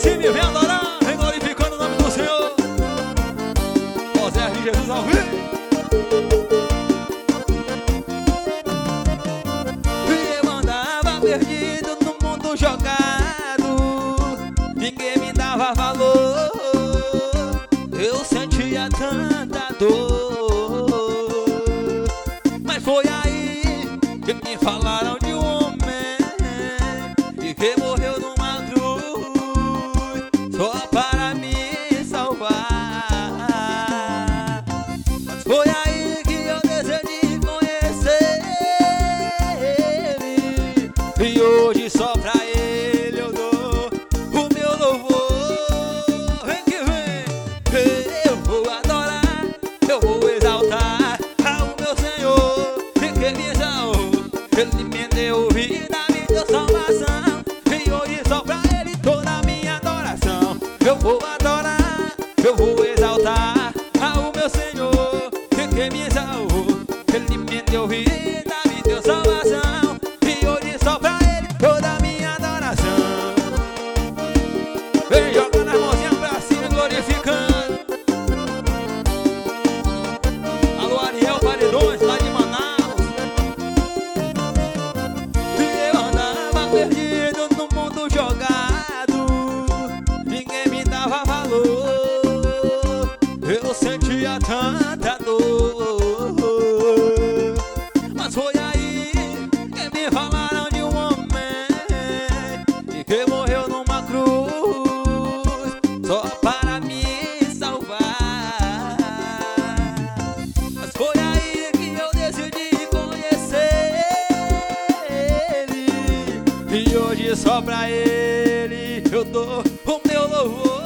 cima e vem adorar, vem glorificando o nome do Senhor. José de Jesus ao vivo. E eu andava perdido no mundo jogado, ninguém me dava valor, eu sentia tanta dor. Mas foi aí que me falaram de um homem e que morreu numa cruz só para me salvar. Mas foi aí que eu decidi conhecer ele, e hoje só pra ele eu dou o meu louvor. Vem que vem, eu vou adorar, eu vou exaltar ao meu Senhor, que me salvou. Ele me deu vida, me deu salvação, e hoje só pra ele toda a minha adoração. Eu vou adorar, eu vou exaltar ao meu Senhor, que me salvou. Ele me deu vida, me deu salvação, e hoje só pra ele toda a minha adoração. Vem jogando as mãozinhas pra cima, glorificando. Alô, Ariel Paredões, lá de Manaus. E eu andava perdido no mundo jogado, ninguém me dava valor, eu sentia tanta dor. Mas foi aí que me falaram de um homem e que morreu numa cruz só para me salvar. Mas foi aí que eu decidi conhecer ele, e hoje só pra ele eu dou o meu louvor.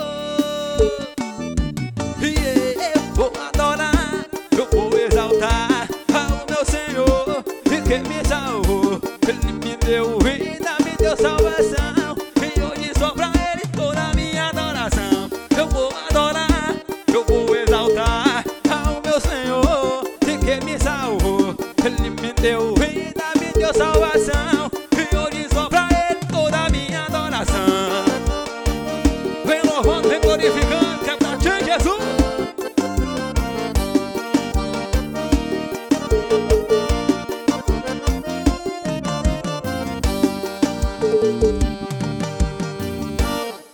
E eu vou adorar, eu vou exaltar ao meu Senhor, que me salvou. Ele me deu vida, me deu salvação, e hoje só pra ele toda a minha adoração. Eu vou adorar, eu vou exaltar ao meu Senhor, que me salvou. Ele me deu vida, me deu salvação.